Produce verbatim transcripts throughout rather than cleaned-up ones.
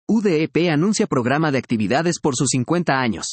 U D E P anuncia programa de actividades por sus cincuenta años.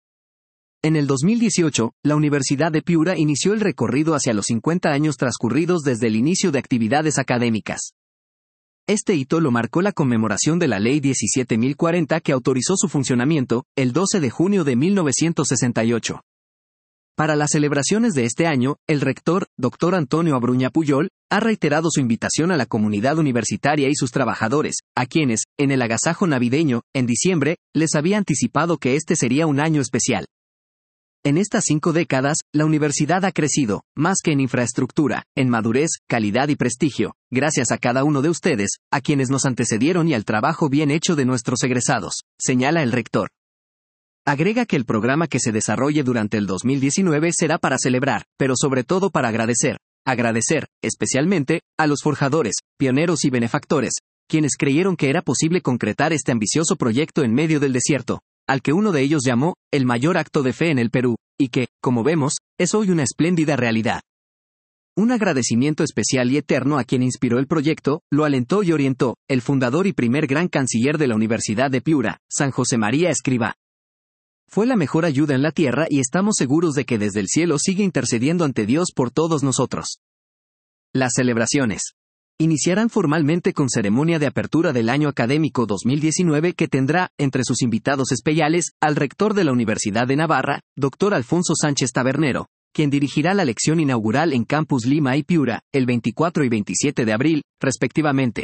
En el dos mil dieciocho, la Universidad de Piura inició el recorrido hacia los cincuenta años transcurridos desde el inicio de actividades académicas. Este hito lo marcó la conmemoración de la Ley diecisiete mil cuarenta que autorizó su funcionamiento, el doce de junio de mil novecientos sesenta y ocho. Para las celebraciones de este año, el rector, doctor Antonio Abruña Puyol, ha reiterado su invitación a la comunidad universitaria y sus trabajadores, a quienes, en el agasajo navideño, en diciembre, les había anticipado que este sería un año especial. En estas cinco décadas, la universidad ha crecido, más que en infraestructura, en madurez, calidad y prestigio, gracias a cada uno de ustedes, a quienes nos antecedieron y al trabajo bien hecho de nuestros egresados, señala el rector. Agrega que el programa que se desarrolle durante el dos mil diecinueve será para celebrar, pero sobre todo para agradecer, agradecer, especialmente, a los forjadores, pioneros y benefactores, quienes creyeron que era posible concretar este ambicioso proyecto en medio del desierto, al que uno de ellos llamó, el mayor acto de fe en el Perú, y que, como vemos, es hoy una espléndida realidad. Un agradecimiento especial y eterno a quien inspiró el proyecto, lo alentó y orientó, el fundador y primer gran canciller de la Universidad de Piura, San José María Escrivá. Fue la mejor ayuda en la tierra y estamos seguros de que desde el cielo sigue intercediendo ante Dios por todos nosotros. Las celebraciones iniciarán formalmente con ceremonia de apertura del año académico dos mil diecinueve que tendrá, entre sus invitados especiales, al rector de la Universidad de Navarra, doctor Alfonso Sánchez Tabernero, quien dirigirá la lección inaugural en Campus Lima y Piura, el veinticuatro y veintisiete de abril, respectivamente.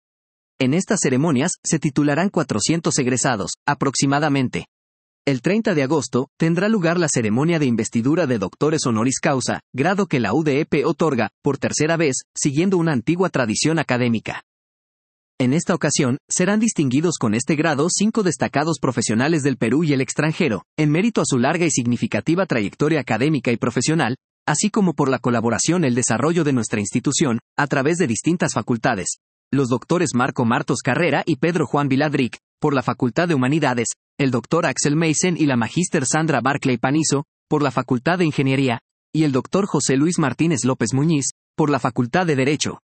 En estas ceremonias, se titularán cuatrocientos egresados, aproximadamente. El treinta de agosto, tendrá lugar la ceremonia de investidura de doctores honoris causa, grado que la U D E P otorga, por tercera vez, siguiendo una antigua tradición académica. En esta ocasión, serán distinguidos con este grado cinco destacados profesionales del Perú y el extranjero, en mérito a su larga y significativa trayectoria académica y profesional, así como por la colaboración y el desarrollo de nuestra institución, a través de distintas facultades. Los doctores Marco Martos Carrera y Pedro Juan Viladric, por la Facultad de Humanidades, el doctor Axel Meisen y la magíster Sandra Barclay Panizo, por la Facultad de Ingeniería, y el doctor José Luis Martínez López Muñiz, por la Facultad de Derecho.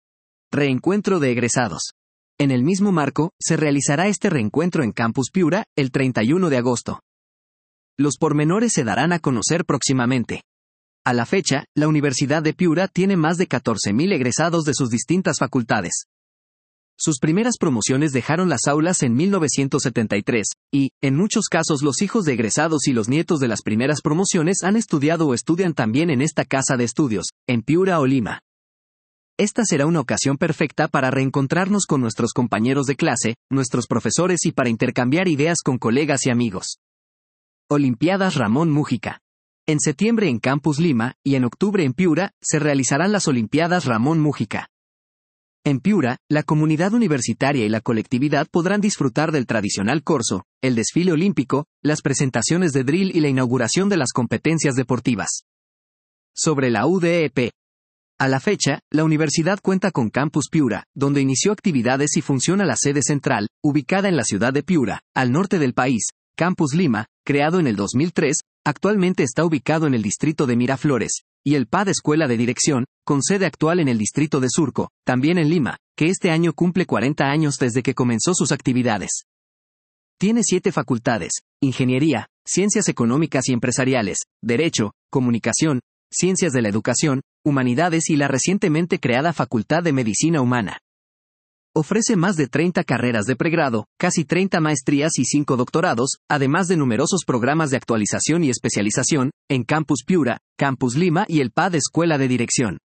Reencuentro de egresados. En el mismo marco, se realizará este reencuentro en Campus Piura, el treinta y uno de agosto. Los pormenores se darán a conocer próximamente. A la fecha, la Universidad de Piura tiene más de catorce mil egresados de sus distintas facultades. Sus primeras promociones dejaron las aulas en mil novecientos setenta y tres, y, en muchos casos los hijos de egresados y los nietos de las primeras promociones han estudiado o estudian también en esta casa de estudios, en Piura o Lima. Esta será una ocasión perfecta para reencontrarnos con nuestros compañeros de clase, nuestros profesores y para intercambiar ideas con colegas y amigos. Olimpiadas Ramón Mújica. En septiembre en Campus Lima, y en octubre en Piura, se realizarán las Olimpiadas Ramón Mújica. En Piura, la comunidad universitaria y la colectividad podrán disfrutar del tradicional corso, el desfile olímpico, las presentaciones de drill y la inauguración de las competencias deportivas. Sobre la U D E P. A la fecha, la universidad cuenta con Campus Piura, donde inició actividades y funciona la sede central, ubicada en la ciudad de Piura, al norte del país. Campus Lima, creado en el dos mil tres, actualmente está ubicado en el distrito de Miraflores, y el P A D Escuela de Dirección, con sede actual en el distrito de Surco, también en Lima, que este año cumple cuarenta años desde que comenzó sus actividades. Tiene siete facultades: Ingeniería, Ciencias Económicas y Empresariales, Derecho, Comunicación, Ciencias de la Educación, Humanidades y la recientemente creada Facultad de Medicina Humana. Ofrece más de treinta carreras de pregrado, casi treinta maestrías y cinco doctorados, además de numerosos programas de actualización y especialización, en Campus Piura, Campus Lima y el P A D Escuela de Dirección.